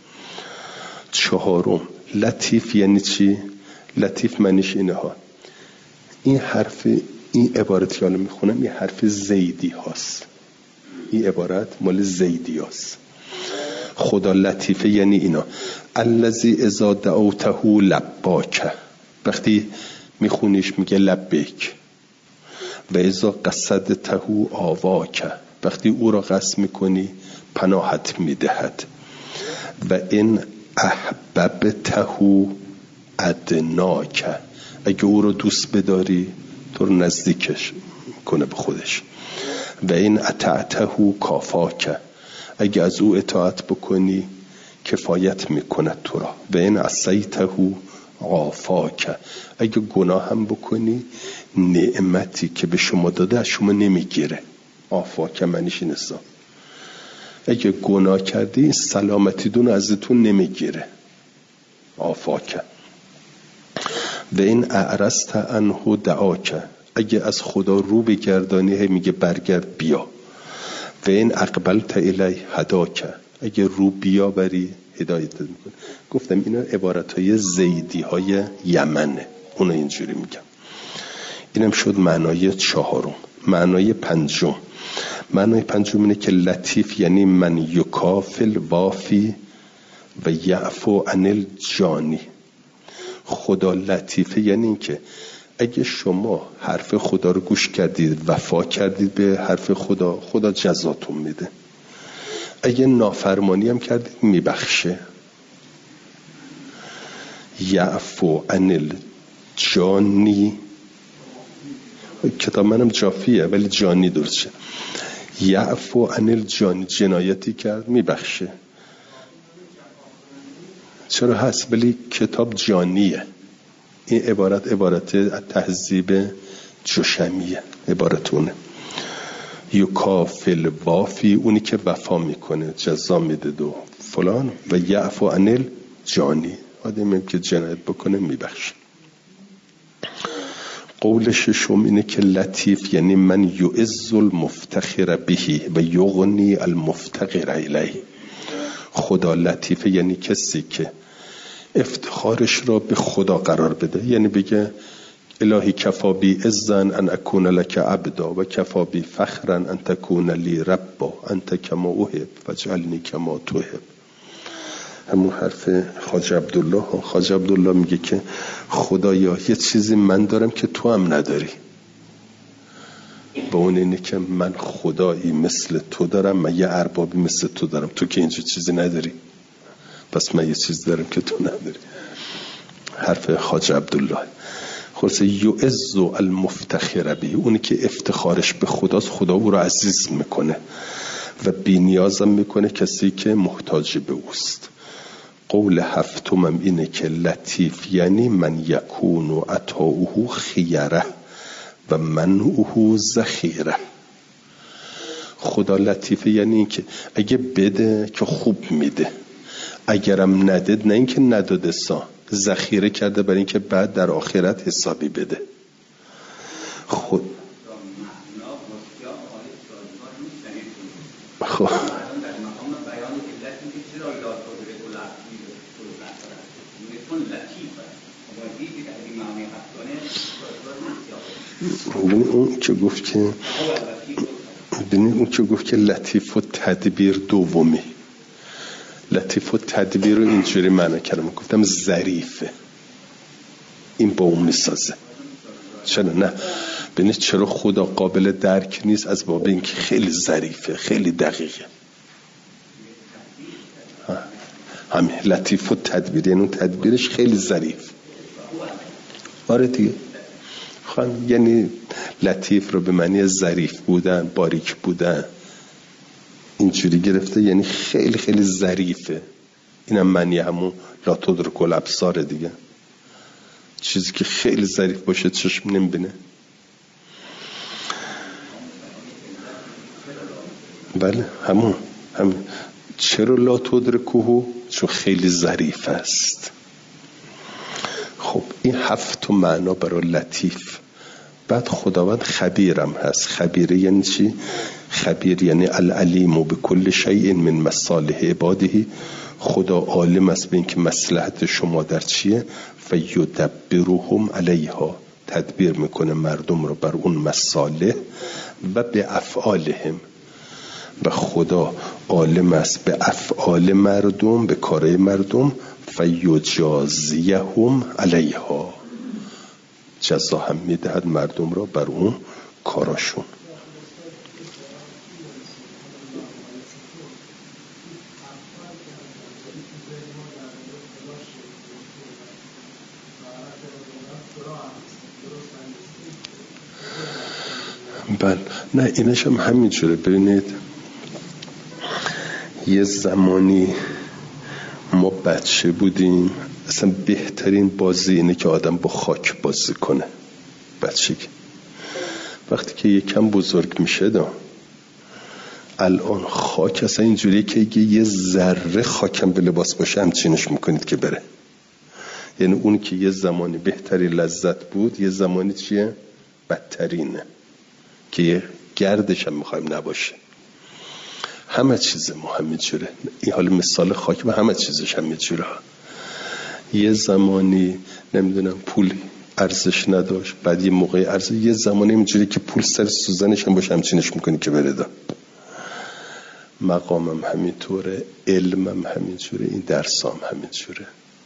چهارم لطیف یعنی چی؟ لطیف معنیش اینه ها. این حرف، این عبارتی که الان میخونم این حرف زیدی هاست. این عبارت مال زیدی هاست. خدا لطیفه یعنی اینا. الذی اذا دعوته لباک، وقتی میخونیش میگه لبیک. و اذا قصدته آواک، وقتی او را قصد میکنی پناهت میدهد. و این احببته ادناک، اگه او رو دوست بداری تو رو نزدیکش کنه به خودش. و این اطعته کافاک، اگه از او اطاعت بکنی کفایت میکنه تو را. و این عصیته عافاک، اگه گناه هم بکنی نعمتی که به شما داده از شما نمیگیره. عافاک معنیش این است، اگه گناه کردی سلامتی دون ازتون نمیگیره. عافاک. و این اعرضت عنه دعاک، اگه از خدا رو بگردانی میگه برگرد بیا. و این اقبلت الی هداک، اگه رو بیا بری هدایت میکنه. گفتم اینا عبارتهای زیدی های یمنه، اونو اینجوری میگم. اینم شد معنای چهارم. معنای پنجم، معنای پنجم اینه که لطیف یعنی من یکافل وافی و یعفو عن الجانی. خدا لطیفه یعنی این که اگه شما حرف خدا رو گوش کردید، وفا کردید به حرف خدا، خدا جزاتون میده. اگه نافرمانی هم کردید میبخشه. یعفو عن الجانی، کتاب منم جافیه ولی جانی درست شه. یعفو عن الجانی، جنایتی کرد میبخشه. چرا هست ولی کتاب جانیه. این عبارت عبارت تهذیب جوشمیه، عبارتونه. یکافل وافی، اونی که وفا میکنه جزا میده دو فلان. و یعفو عن الجانی، آدمی که جنایت بکنه میبخشه. قول ششم اینه که لطیف یعنی من یعز المفتخر بهی و یغنی المفتقر الیه. خدا لطیفه یعنی کسی که افتخارش را به خدا قرار بده، یعنی بگه الهی کفا بی عزن ان اکون لک عبدا و کفا بی فخرا ان تکون لی ربا انت کما احب فاجعلنی کما تحب. همون حرف خواجه عبدالله. خواجه عبدالله میگه که خدایا یه چیزی من دارم که تو هم نداری، با اون اینه که من خدایی مثل تو دارم، من یه اربابی مثل تو دارم، تو که اینجور چیزی نداری، پس من یه چیز دارم که تو نداری. حرف خواجه عبدالله. خلاصه یعز المفتخر به، اونی که افتخارش به خداست، خدا او رو عزیز میکنه و بی‌نیازم میکنه کسی که محتاج به اوست. قول هفتمم اینه که لطیف یعنی من یکون و عطاؤه خیره و منعه ذخیره. خدا لطیفه یعنی این که اگه بده که خوب میده، اگرم ندد نه این که نداده سا ذخیره کرده برای این که بعد در آخرت حسابی بده. خود خب ببینید اون که گفت که ببینید اون که گفت که لطیف و تدبیر دومی، لطیف و تدبیر رو اینجوری معنی کردم، گفتم ظریفه، این با اون میسازه. چرا نه؟ ببینید چرا خدا قابل درک نیست؟ از باب اینکه خیلی ظریفه، خیلی دقیقه. همین لطیف و تدبیر، یعنی اون تدبیرش خیلی ظریف. آره دیگه، خان یعنی لطیف رو به معنی ظریف بودن، باریک بودن اینجوری گرفته، یعنی خیلی خیلی ظریفه. اینم معنی همون لا تدرک الابصار دیگه، چیزی که خیلی ظریف باشه چشم نمیبینه. بله همون همون چرا لا تدرکه؟ چون خیلی ظریف است. خب این هفت معنا برای لطیف. بعد خداوند خبیرم هست. خبیر یعنی چی؟ خبیر یعنی العلیم به کل شیء من مصالح عباده. خدا عالم است به اینکه مصلحت شما در چیه. فیدبرهم علیها، تدبیر میکنه مردم رو بر اون مصالح. و به افعالهم، و خدا عالم است به افعال مردم، به کارهای مردم. فیجازیهم علیها، جزا هم میدهد مردم را بر اون کاراشون. بله نه اینش هم همین جوره. ببینید یه زمانی ما بچه بودیم، اصلا بهترین بازی اینه که آدم با خاک بازی کنه بچگی. وقتی که یکم بزرگ میشه دا الان خاک اصلا اینجوریه که یه ذره خاکم به لباس باشه همچینش میکنید که بره. یعنی اون که یه زمانی بهترین لذت بود یه زمانی چیه؟ بدترینه که یه گردش هم میخوایم نباشه. همه چیز ما همینجوره. این حال مثال خاک و همه چیزش همینجوره. یه زمانی نمیدونم پول ارزش نداشت، بعد یه موقع ارزش، یه زمانی اینجوری که پول سر سوزنش هم باشه همچینش میکنی که برده. مقامم همینطوره، علمم همینجوره، این درسام همینجوره.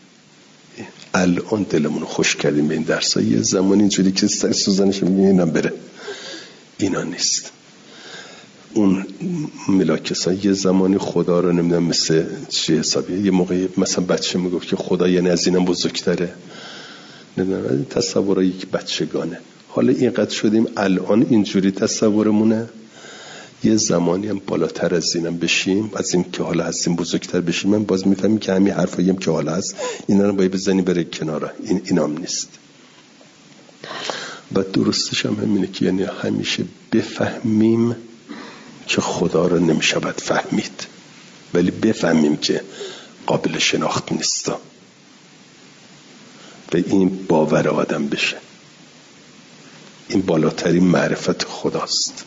الان دلمونو خوش کردیم به این درسا. یه زمانی اینجوری که سر سوزنش میگه اینم بره، اینا نیست. اون ملاکسا یه زمانی خدا رو نمیدونم مثل چی حسابیه. یه موقعی مثلا بچه میگفت که خدا یعنی از اینم بزرگتره، نمیدونم تصور یک بچگانه. حالا اینقدر شدیم الان اینجوری تصورمونه. یه زمانی هم بالاتر از اینم بشیم، از این که حالا هستیم بزرگتر بشیم، من باز میفهمیم که همین حرفایی هم که حالا هست اینا رو باید بزنی بره کناره. این اینام نیست. و درستش هم همینه که یعنی همیشه بفهمیم که خدا رو نمیشود فهمید، ولی بفهمیم که قابل شناخت نیست و این باور آدم بشه. این بالاترین معرفت خداست.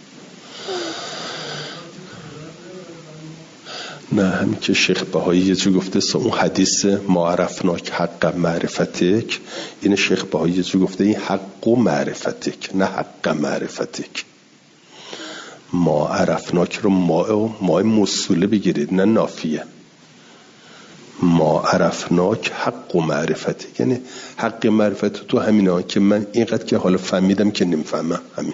نه همین که شیخ بهایی یه جو گفته اون حدیث ما عرفناک حق معرفتک، این شیخ بهایی یه جو گفته این حق و معرفتک نه حق معرفتک. ما عرفناک رو ما ما موصوله بگیرید نه نافیه. ما عرفناک حق و معرفت، یعنی حق معرفت تو همینه که من اینقدر که حالا فهمیدم که نمیفهمم. همین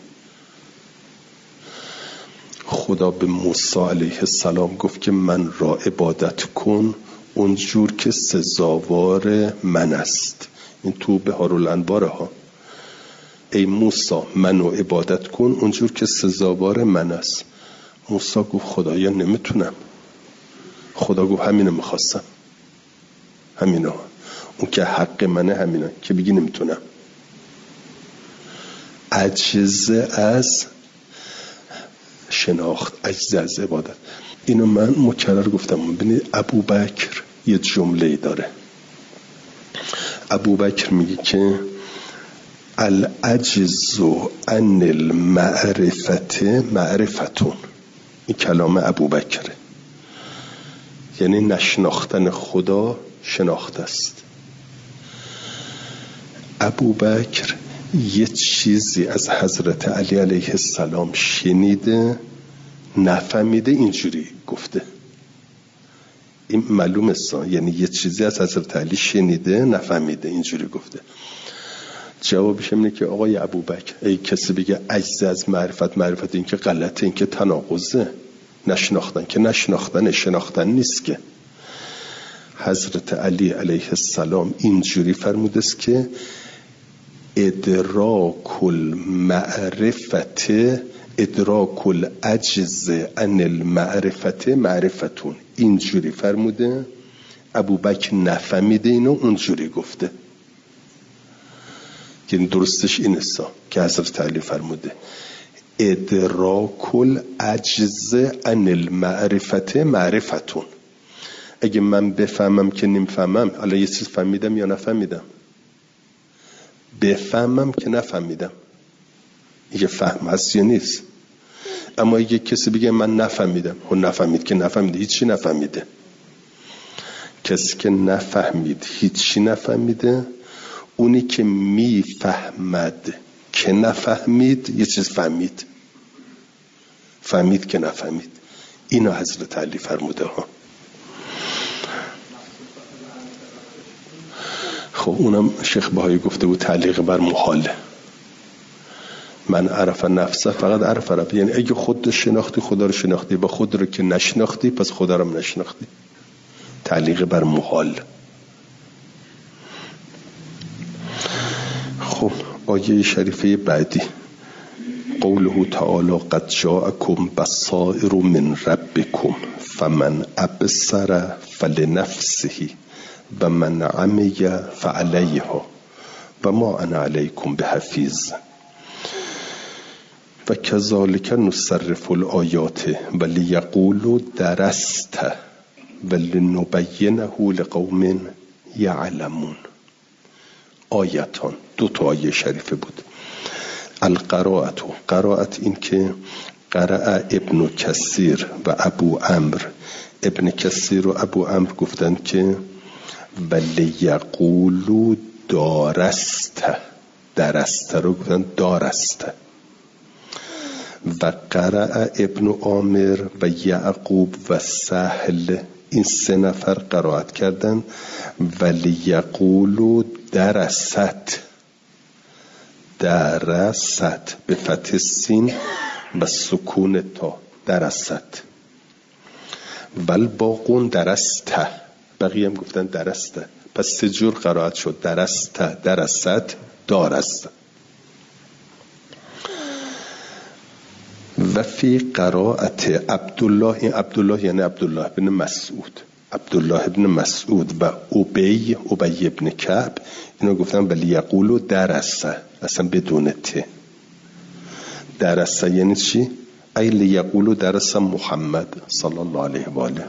خدا به موسی علیه السلام گفت که من را عبادت کن اونجور که سزاوار من است. این تو بهار الانوار ها ای موسی منو عبادت کن اونجور که سزاوار من است. موسی گفت خدایا نمیتونم. خدا گفت همینو میخواستم، همینو، اون که حق منه همینو که بگی نمیتونم. عجزه از شناخت، عجزه از عبادت. اینو من مکرر گفتم. ببینید ابوبکر یه جمله داره. ابوبکر میگه که العجز عن المعرفت معرفتون. این کلام ابوبکره، یعنی نشناختن خدا شناخت است. ابوبکر یه چیزی از حضرت علی علیه السلام شنیده نفهمیده اینجوری گفته. این معلوم است، یعنی یه چیزی از حضرت علی شنیده نفهمیده اینجوری گفته. جوابش اینه که آقای ابوبکر ای کسی بگه عجز از معرفت معرفت، این که غلطه، این که تناقضه. نشناختن که نشناختن شناختن نیست که. حضرت علی علیه السلام اینجوری فرموده است که ادراک المعرفت ادراک العجز عن المعرفت معرفتون. اینجوری فرموده. ابوبکر نفهمیده اینو اونجوری گفته. یعنی درستش این است که حضرت علی فرموده ادراک العجز عن المعرفت معرفتون. اگه من بفهمم که نمیفهمم، حالا یه چیز فهمیدم یا نفهمیدم، بفهمم که نفهمیدم، یه فهم هست یا نیست. اما اگه کسی بگه من نفهمیدم، خب نفهمید که نفهمیده، هیچی نفهمیده. کسی که نفهمید هیچی نفهمیده. اونی که میفهمد که نفهمید یه چیز فهمید، فهمید که نفهمید. اینو حضرت علی فرموده ها. خب اونم شیخ بهایی گفته بود تعلیق بر محاله. من عرف نفسه فقط عرف رب، یعنی اگه خود رو شناختی خدا رو شناختی، با خود رو که نشناختی پس خدا رو نشناختی. تعلیق بر محال. خب آیه شریفه بعدی قوله تعالی قد جاءکم بصائر من ربکم فمن ابصر فلنفسه و من عمی فعلیها و ما انا علیکم بحفیظ و کذالک نصرف الآیات ولیقولوا درست ولنبینه لقوم یعلمون. آیتان، دو تا آیه شریفه بود. القراءت، قراءت این که قرأ ابن کثیر و ابو عمرو. ابن کثیر و ابو عمرو گفتن که ولیقولوا دارست، درست رو گفتن دارست. و قرأ ابن عامر و یعقوب و سهل، این سه نفر قرائت کردن ولیقولوا درست، درست به فتح سین و سکون تا، درست. والباقون درست، بقیه هم گفتن درسته. پس سه جور قرائت شد، درست، درست، دارست. و فی قرائت عبدالله، این عبدالله یعنی عبدالله ابن مسعود، عبدالله ابن مسعود و ابی ابی ابن کعب، اینو گفتن ولی یقولو درسه، اصلا بدون ت. درسه یعنی چی؟ ای لیقولو درسه محمد صلی الله علیه و آله.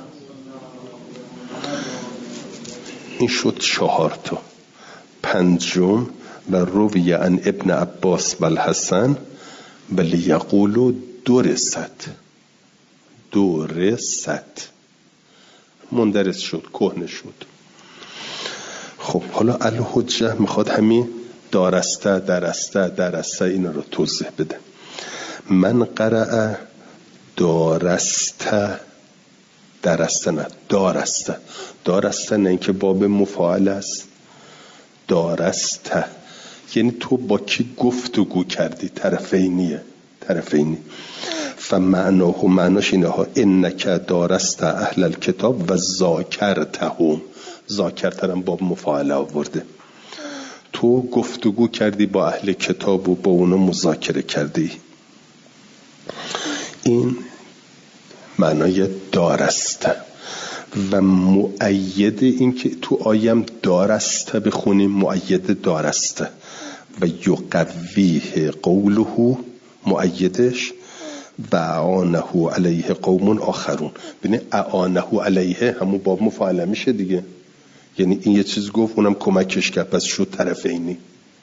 این شد چهار تا. پنجم و روی عن ابن عباس و الحسن ولی یقولو درست، درست مندرس شد، کهنه شد. خب حالا الحجه میخواد همین دارسته درسته درسته اینا رو توضیح بده. من قرأ دارسته، درسته نه دارسته، دارسته نه اینکه باب مفاعل است، دارسته یعنی تو با کی گفتگو کردی، طرفینیه، طرفینی. فمعناه، معناش اینه ها انک دارست اهل الکتاب و ذاکرتهم، ذاکرتهم باب مفاعله آورده. تو تو گفتگو کردی با اهل کتاب و با اونا مذاکره کردی. این معنای دارست و مؤید این که تو آیم دارست بخونیم مؤید دارست و یقویه قوله مؤیدش و اعانه علیه قوم آخرون. ببین اعانه علیه همون باب مفاعله میشه دیگه، یعنی این یه چیز گفت اونم کمکش کرد، پس شد طرفینی.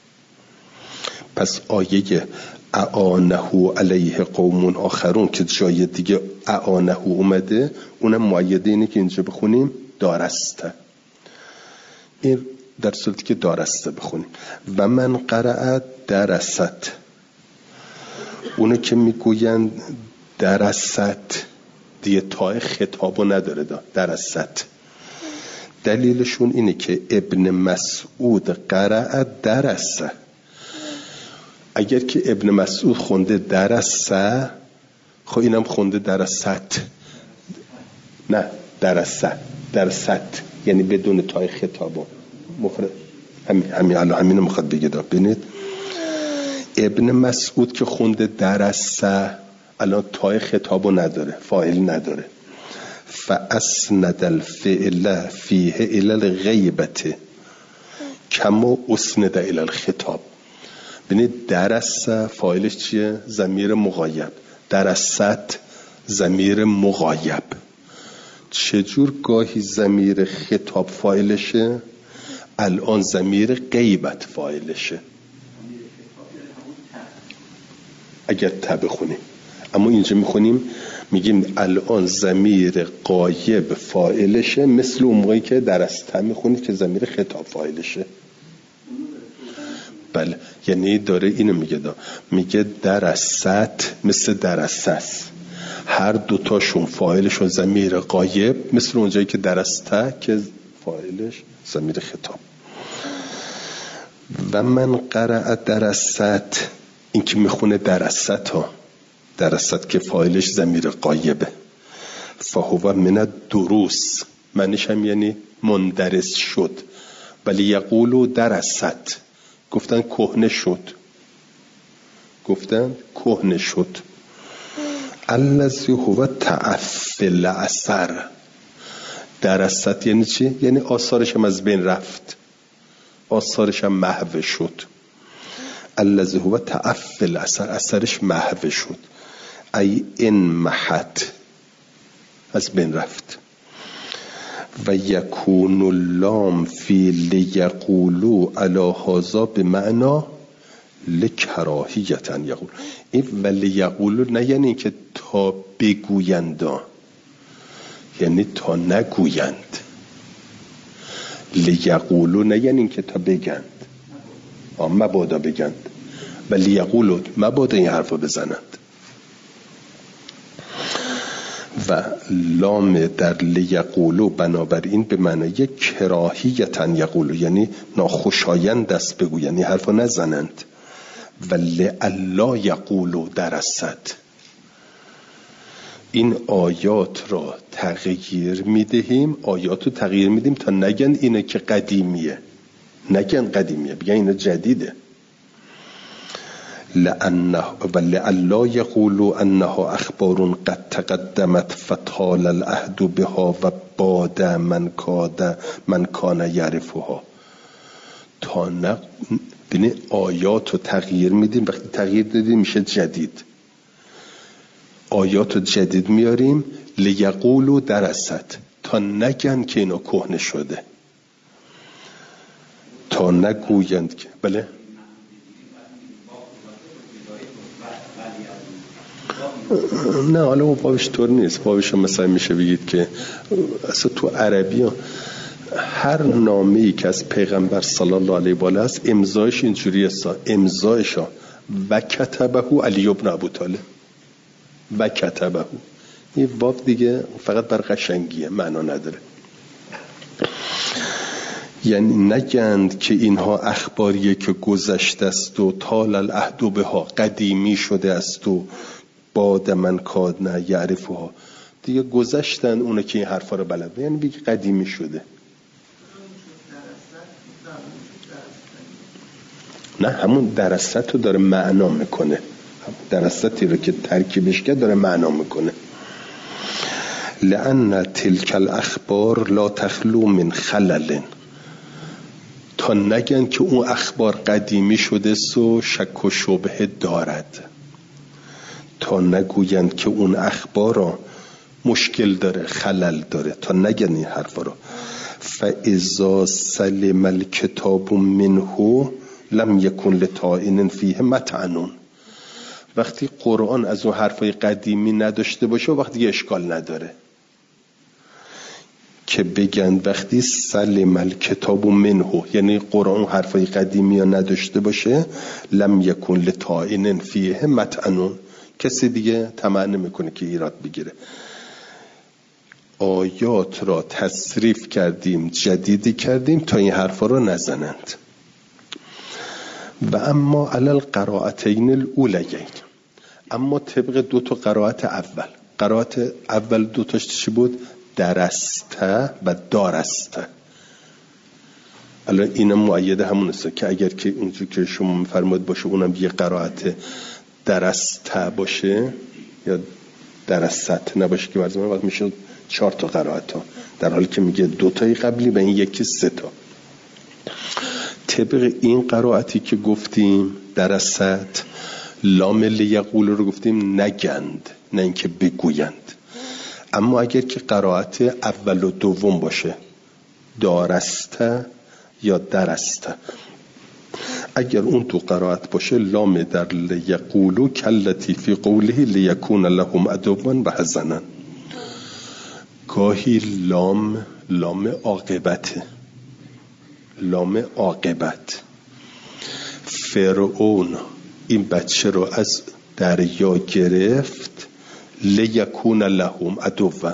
پس آیه اعانه علیه قوم آخرون که جای دیگه اعانه اومده اونم مؤیده اینه که اینجا بخونیم دارسته. این در صورتی که دارسته بخونیم. و من قرأ درست، اونو که میگوین درست دیگه تای خطابو نداره، دا درست. دلیلشون اینه که ابن مسعود قرأ درسه. اگر که ابن مسعود خونده درسه، خب اینم خونده درست. نه درست درست یعنی بدون تای خطابو مفرد. همین همین الان همینو میخواد بگه. دا ببینید ابن مسعود که خونده درسه الان تای خطابو نداره، فاعل نداره. فاسند الفعل فیه الى الغیبت کما اسند الى الخطاب. ببینید درسه فاعلش چیه؟ ضمیر مغایب. درست ضمیر مغایب. چجور گاهی ضمیر خطاب فاعلشه؟ الان ضمیر غیبت فاعلشه اگر تا بخونیم. اما اینجا میخونیم میگیم الان ضمیر غایب فاعلشه، مثل اون موقعی که درسته میخونید که ضمیر خطاب فاعلشه. بله یعنی داره اینو میگه، دا میگه درست مثل درسته است، هر دوتاشون فاعلشون ضمیر غایب، مثل اونجایی که درسته که فاعلش ضمیر خطاب. و من قرأ درست، این که میخونه درست ها، درست که فاعلش ضمیر غایبه. فهو من الدروس، معنیش هم یعنی مندرس شد. ولی یقولو درست، گفتن کهنه شد، گفتن کهنه شد. الذی هو تعفل اثر. درست یعنی چی؟ یعنی آثارش هم از بین رفت، آثارش هم محو شد. الذی هو تعفل اثر، اثرش محو شد. ای ان محت، از بین رفت. و یکون اللام فی لیقولو علی هذا بمعنی لکراهیتا یقول. این ولی یقولو نه یعنی که تا بگویند، یعنی تا نگویند. لیقولو نه یعنی که تا بگند، مبادا بگند. ولی یقولو مبادا این حرفو بزنند. و لام در لیقولو بنابراین به معنی کراهیتا یقولو، یعنی ناخوشایند است بگو، یعنی حرفو نزنند. و لئلا یقولو درست، این آیات را تغییر میدهیم، آیات رو تغییر میدیم تا نگن اینه که قدیمیه، نگن قدیمیه، بگن اینه جدیده. لأنه و لألا یقولوا انها اخبار قد تقدمت فطال العهد بها و باد من کاد من کان یعرفها. تا نه ببین آیات رو تغییر میدیم، وقتی تغییر دادیم میشه جدید. آیات رو جدید میاریم، لیقولوا درست، تا نگن که اینا کهنه شده، تا نگویند که بله. نه حالا اون بابش طور نیست. بابش مثلا میشه بگید که اصلا تو عربی ها هر نامه‌ای که از پیغمبر صلی الله علیه و آله است امضایش اینجوریه، سا امضایش ها و کتبه علی ابن ابی طالب و کتبه. این باب دیگه فقط بر قشنگیه، معنا نداره. یعنی نگند که اینها اخباریه که گذشته است و طال العهد بها، قدیمی شده است و باد من کاد نه یعرفها، دیگه گذشتن اونه که این حرفا رو بلد، یعنی بگی قدیمی شده. نه همون درسته رو داره معنا میکنه، درسته رو که ترکیبش کرد داره معنا میکنه. لأن تلك الاخبار لا تخلو من خلل، تا نگن که اون اخبار قدیمی شده سو شک و شبهه دارد، تا نگوین که اون اخبار مشکل داره خلل داره، تا نگن این حرفا رو. فاذا سلم الکتاب منه لم یکن لطائن فیه مطعن، وقتی قرآن از اون حرفای قدیمی نداشته باشه وقتی اشکال نداره که بگن وقتی سلم الکتاب منه، یعنی قرآن حرفای قدیمی ها نداشته باشه، لم یکن لطائن فیه مطعن، کسی دیگه طمع نمیکنه که ایراد بگیره. آیات را تصریف کردیم جدیدی کردیم تا این حرفا را نزنند. و اما علی القرائتین الاولیین، اما طبق دو تا قرائت اول، قرائت اول دو تاش چی بود؟ درسته و دارسته. الان اینم مؤید همون است که اگر که اونجور که شما میفرمایید باشه اونم یه قرائت درسته باشه یا درست نباشه که برزمان وقت میشه چهار تا قرائت ها، در حالی که میگه دو تای قبلی و این یکی سه تا. طبق این قرائتی که گفتیم درست، لام لیقول رو گفتیم نگند، نه اینکه بگویند. اما اگر که قرائت اول و دوم باشه، دارسته یا درسته، اگر اون تو قرائت باشه لام در لیقولو کلتی فی قوله لیکون لهم عدوا و حزنا، گاهی لام لام عاقبته، لام عاقبت. فرعون این بچه رو از دریا گرفت لیکون لهم عدوا،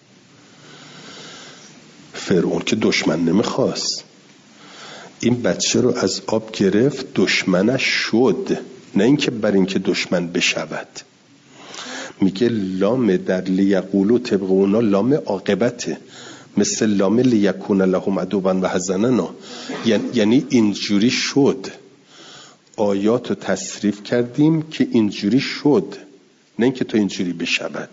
فرعون که دشمن نمیخواست، این بچه رو از آب گرفت دشمنش شد، نه اینکه بر اینکه دشمن بشود. میگه لام در لیقولو طبق اونا لام عاقبته، مثل لام لیکون لهم عدوا و حزنا، یعنی اینجوری شد. آیات رو تصریف کردیم که اینجوری شد، نه اینکه تو اینجوری بشود.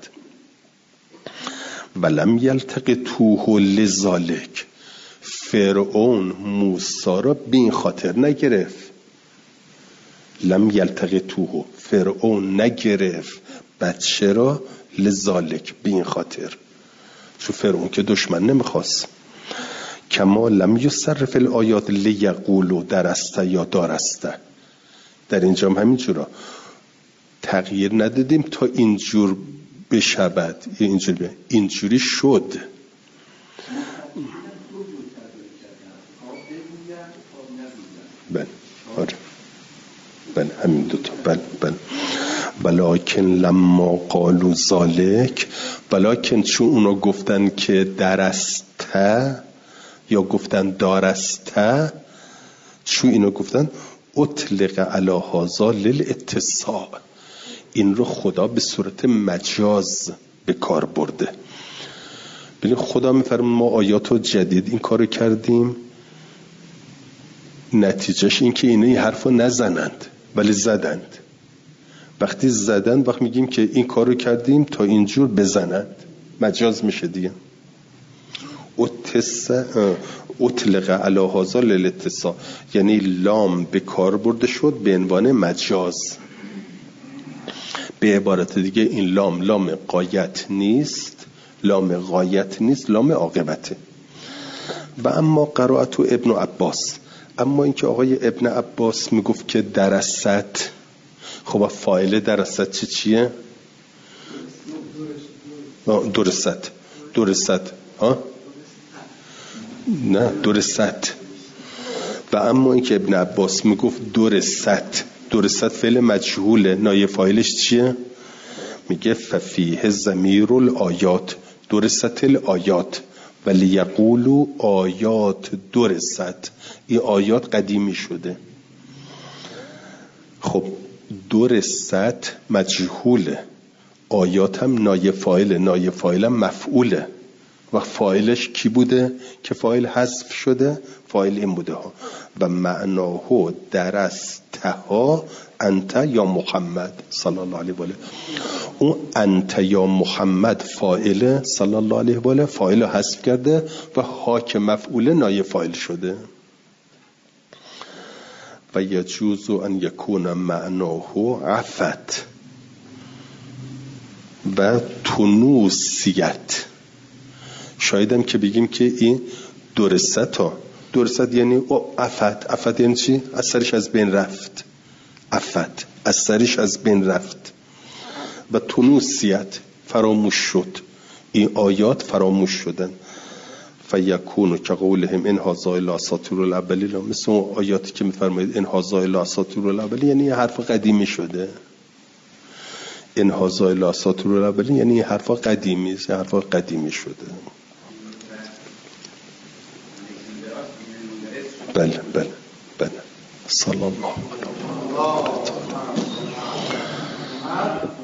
ولم یلتقطوه لذالک، فرعون موسی را بین خاطر نگرفت. لم یلتقطوه، فرعون نگرفت بچه را لذالک، بین خاطر، چون فرعون که دشمن نمیخواست. کما لم یصرف الآیات لیقولوا درسته یا دارسته، در اینجا هم همینجورا تغییر ندادیم تا اینجور بشود، اینجوری اینجوری شد. بله آره بله همین دوتا بله بله. ولکن لما قالوا ذالک، ولکن چون اونا گفتن که درسته یا گفتن دارسته، چون اینا گفتن اطلق علی هذا للاتصاع، این رو خدا به صورت مجاز به کار برده. ببین خدا میفرمه ما آیات جدید این کارو کردیم، نتیجهش این که اینا این حرفو نزنند ولی زدند. وقتی زدند وقت میگیم که این کارو کردیم تا اینجور بزنند، مجاز میشه دیگه. اطلق علی هذا للاتصاع، یعنی لام به کار برده شد به عنوان مجاز. به عبارت دیگه این لام لام غایت نیست، لام غایت نیست، لام عاقبته. و اما قرائت ابن عباس، اما اینکه آقای ابن عباس میگفت که درست، خب فاعل درست چی چیه؟ درست درست ها؟ نه درست. و اما اینکه ابن عباس میگفت درست، درست فعل مجهوله، نایب فاعلش چیه؟ میگه ففیه ضمیر الآیات، درست الآیات ولی یقولو آیات درست، این آیات قدیمی شده. خب درست مجهوله، آیات هم نایب فاعل، نایب فاعل هم مفعوله. و فاعلش کی بوده که فاعل حذف شده؟ فاعل این بوده ها. و معناه درستها انت یا محمد صلی الله علیه و آله. اون انت یا محمد فاعل صلی الله علیه و آله فاعل رو حذف کرده و ها که مفعول نایب فاعل شده. و یجوز ان یکون معناه عفت و تنوسیت. شایدم که بگیم که این درست ها درست یعنی او عفت. عفت یعنی چی؟ اثرش از بین رفت. عفت اثرش از بین رفت. و تنوسیت فراموش شد. این آیات فراموش شدن. فیکون که قولهم ان هذا الا اساطیر الاولین، مثل اون آیاتی که میفرمایید ان هذا الا اساطیر الاولین یعنی یه حرف قدیمی شده. ان هذا الا اساطیر الاولین یعنی یه حرف قدیمی است، یه حرف قدیمی شده. بله بله بله. صلی الله علیه و آله.